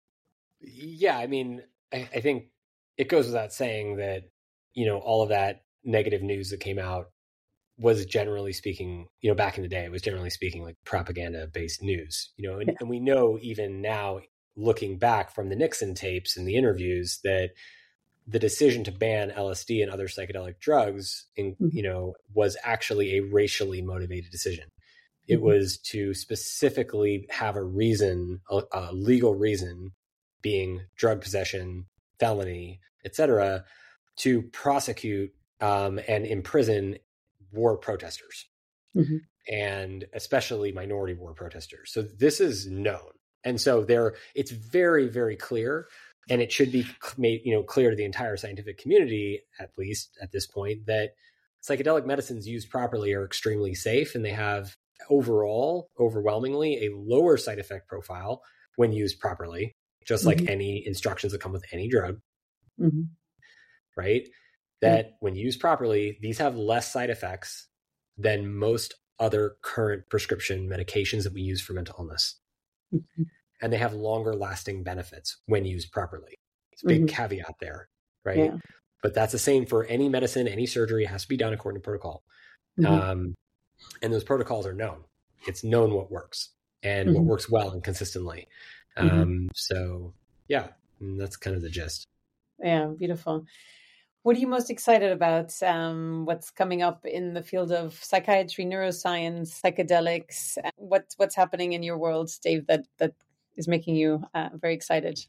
Yeah, I mean, I, I think it goes without saying that, you know, all of that negative news that came out was generally speaking, you know, back in the day, it was generally speaking like propaganda based news, you know, and, Yeah. and we know even now, looking back from the Nixon tapes and the interviews, that the decision to ban L S D and other psychedelic drugs, in, Mhm. you know, was actually a racially motivated decision. It Mhm. was to specifically have a reason, a, a legal reason, being drug possession, felony, et cetera, to prosecute um, and imprison war protesters, Mhm. and especially minority war protesters. So this is known, and so there, it's very, very clear, and it should be made, you know, clear to the entire scientific community, at least at this point, that psychedelic medicines used properly are extremely safe, and they have overall, overwhelmingly, a lower side effect profile when used properly, just like Mhm. any instructions that come with any drug, Mhm. right? That when used properly, these have less side effects than most other current prescription medications that we use for mental illness. Mhm. And they have longer lasting benefits when used properly. It's a big Mhm. caveat there, right? Yeah. But that's the same for any medicine, any surgery. It has to be done according to protocol. Mhm. Um, and those protocols are known. It's known what works and what Mhm. works well and consistently. Mhm. Um, so yeah, and that's kind of the gist. Yeah, beautiful. What are you most excited about? Um, what's coming up in the field of psychiatry, neuroscience, psychedelics? Uh, What what's happening in your world, Dave? That that is making you uh, very excited.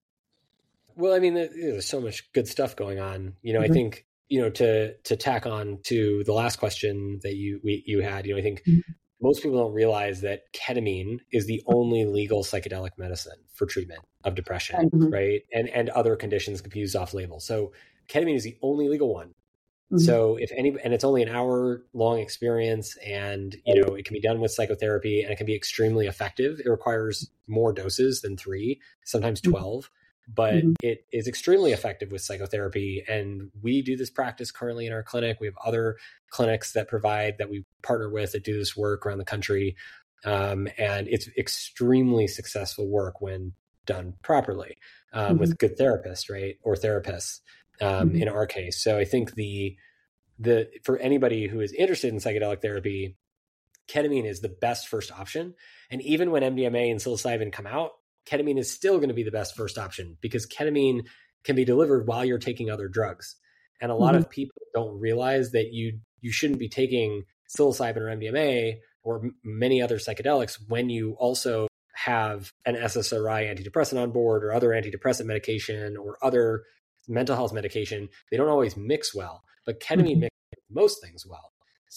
Well, I mean, there- there's so much good stuff going on. You know, I Mhm. think, you know, to to tack on to the last question that you we, you had, you know, I think Mhm. most people don't realize that ketamine is the only legal psychedelic medicine for treatment of depression, Mhm. right? And and other conditions can be used off label. So ketamine is the only legal one. Mhm. So if any, and it's only an hour long experience, and, you know, it can be done with psychotherapy, and it can be extremely effective. It requires more doses than three, sometimes Mhm. twelve, but Mhm. it is extremely effective with psychotherapy. And we do this practice currently in our clinic. We have other clinics that provide, that we partner with, that do this work around the country. Um, and it's extremely successful work when done properly, um, Mhm. with good therapists, right? Or therapists. Um, Mhm. in our case. So I think the, the, for anybody who is interested in psychedelic therapy, ketamine is the best first option. And even when M D M A and psilocybin come out, ketamine is still going to be the best first option, because ketamine can be delivered while you're taking other drugs. And a lot Mhm. of people don't realize that you, you shouldn't be taking psilocybin or M D M A or m- many other psychedelics when you also have an S S R I antidepressant on board, or other antidepressant medication, or other mental health medication. They don't always mix well, but ketamine Mhm. mixes most things well.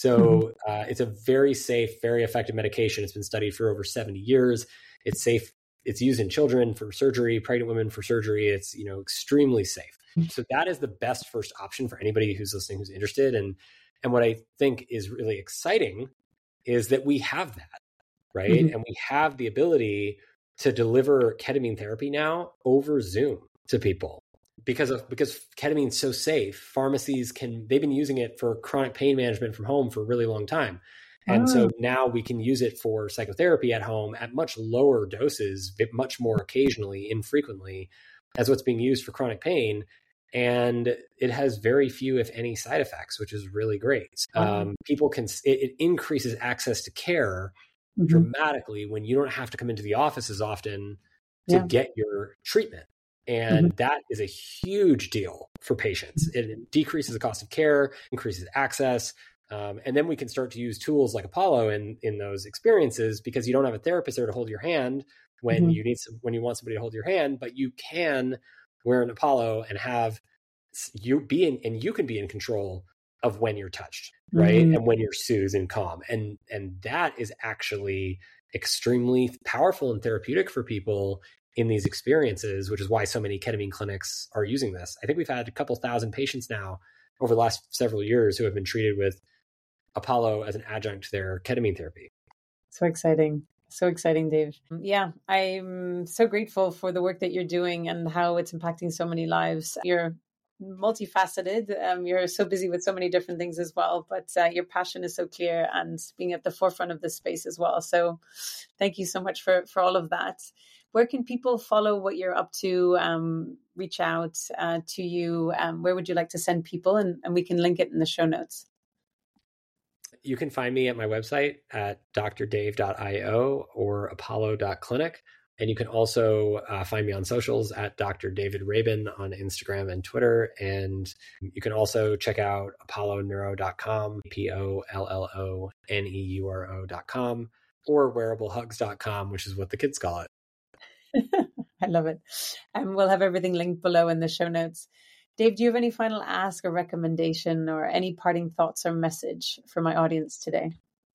So uh, it's a very safe, very effective medication. It's been studied for over seventy years. It's safe. It's used in children for surgery, pregnant women for surgery. It's, you know, extremely safe. So that is the best first option for anybody who's listening, who's interested. And and what I think is really exciting is that we have that, right? Mhm. And we have the ability to deliver ketamine therapy now over Zoom to people, because of because ketamine's so safe. Pharmacies can, they've been using it for chronic pain management from home for a really long time. And Ah. so now we can use it for psychotherapy at home at much lower doses, much more occasionally, infrequently, as what's being used for chronic pain. And it has very few, if any, side effects, which is really great. Wow. Um, people can, it, it increases access to care Mhm. dramatically when you don't have to come into the office as often to Yeah. get your treatment. Mhm. And that is a huge deal for patients. It decreases the cost of care, increases access. Um, and then we can start to use tools like Apollo in, in those experiences, because you don't have a therapist there to hold your hand when Mhm. you need some, when you want somebody to hold your hand, but you can wear an Apollo and have you be in, and you can be in control of when you're touched, right? Mhm. And when you're soothed and calm. And, and that is actually extremely powerful and therapeutic for people in these experiences, which is why so many ketamine clinics are using this. I think we've had a couple thousand patients now over the last several years who have been treated with Apollo as an adjunct to their ketamine therapy. So exciting. So exciting, Dave. Yeah, I'm so grateful for the work that you're doing and how it's impacting so many lives. You're multifaceted. Um, you're so busy with so many different things as well, but uh, your passion is so clear and being at the forefront of this space as well. So thank you so much for, for all of that. Where can people follow what you're up to, um, reach out uh, to you? Um, where would you like to send people? And, and we can link it in the show notes. You can find me at my website at d r dave dot i o or apollo dot clinic. And you can also uh, find me on socials at Doctor David Rabin on Instagram and Twitter. And you can also check out apollo neuro dot com, P O L L O N E U R O dot com, or wearable hugs dot com, which is what the kids call it. I love it. And um, we'll have everything linked below in the show notes. Dave, do you have any final ask or recommendation or any parting thoughts or message for my audience today?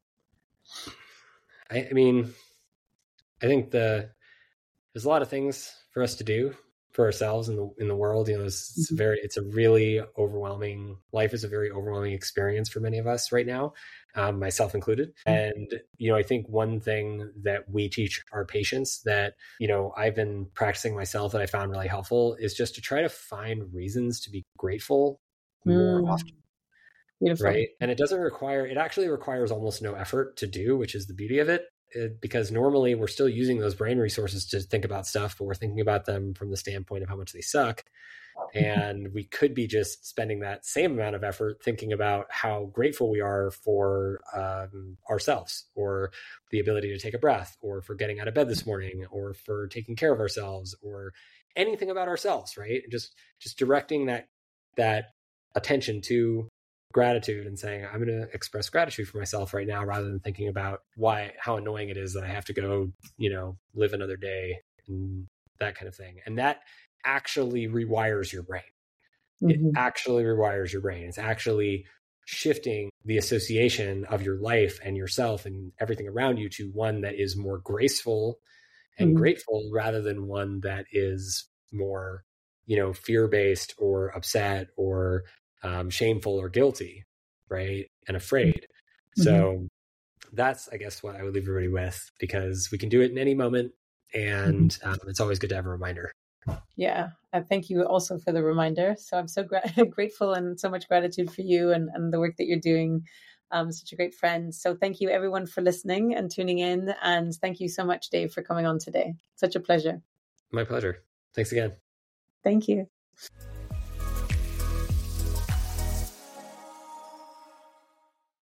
I, I mean, I think the there's a lot of things for us to do for ourselves in the in the world. You know, it's, it's very it's a really overwhelming life is a very overwhelming experience for many of us right now, um, myself included. And you know, I think one thing that we teach our patients that you know I've been practicing myself that I found really helpful is just to try to find reasons to be grateful more mm. often. Beautiful. Right, and it doesn't require it actually requires almost no effort to do, which is the beauty of it. It, because normally we're still using those brain resources to think about stuff, but we're thinking about them from the standpoint of how much they suck. And we could be just spending that same amount of effort thinking about how grateful we are for um, ourselves, or the ability to take a breath, or for getting out of bed this morning, or for taking care of ourselves, or anything about ourselves, right? And just just directing that that attention to gratitude and saying, I'm going to express gratitude for myself right now, rather than thinking about why, how annoying it is that I have to go, you know, live another day and that kind of thing. And that actually rewires your brain. Mm-hmm. It actually rewires your brain. It's actually shifting the association of your life and yourself and everything around you to one that is more graceful and mm-hmm. grateful, rather than one that is more, you know, fear-based or upset or Um, shameful or guilty, right? And afraid. Mm-hmm. So that's, I guess, what I would leave everybody with, because we can do it in any moment. And mm-hmm. um, it's always good to have a reminder. Yeah. Uh, thank you also for the reminder. So I'm so gra- grateful and so much gratitude for you and, and the work that you're doing. Um, such a great friend. So thank you everyone for listening and tuning in. And thank you so much, Dave, for coming on today. Such a pleasure. My pleasure. Thanks again. Thank you.